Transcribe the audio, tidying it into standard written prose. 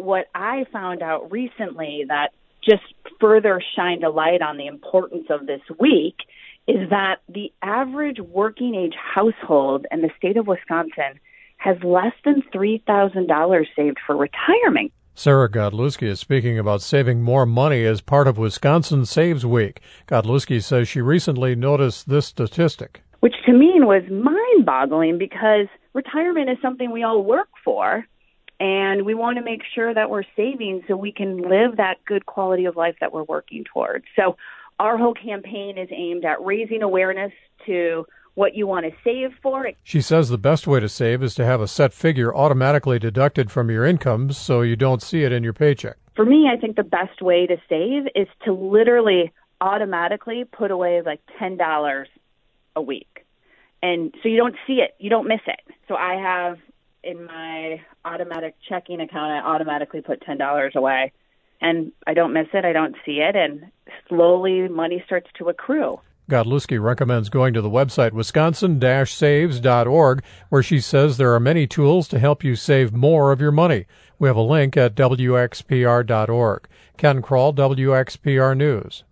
what I found out recently that just further shined a light on the importance of this week is that the average working age household in the state of Wisconsin has less than $3,000 saved for retirement. Sarah Godlewski is speaking about saving more money as part of Wisconsin Saves Week. Godlewski says she recently noticed this statistic, which to me was mind-boggling because retirement is something we all work for, and we want to make sure that we're saving so we can live that good quality of life that we're working towards. So our whole campaign is aimed at raising awareness to what you want to save for. She says the best way to save is to have a set figure automatically deducted from your income so you don't see it in your paycheck. For me, I think the best way to save is to literally automatically put away like $10 a week. And so you don't see it, you don't miss it. So I have in my automatic checking account, I automatically put $10 away. And I don't miss it, I don't see it, and slowly money starts to accrue. Godlewski recommends going to the website wisconsin-saves.org, where she says there are many tools to help you save more of your money. We have a link at wxpr.org. Ken Kroll, WXPR News.